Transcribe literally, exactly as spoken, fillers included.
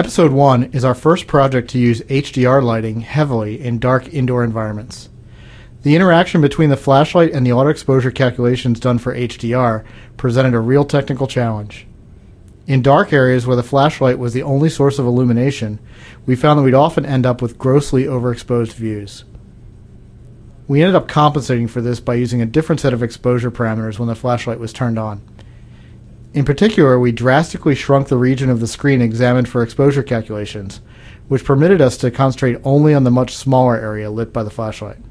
Episode one is our first project to use H D R lighting heavily in dark indoor environments. The interaction between the flashlight and the auto exposure calculations done for H D R presented a real technical challenge. In dark areas where the flashlight was the only source of illumination, we found that we'd often end up with grossly overexposed views. We ended up compensating for this by using a different set of exposure parameters when the flashlight was turned on. In particular, we drastically shrunk the region of the screen examined for exposure calculations, which permitted us to concentrate only on the much smaller area lit by the flashlight.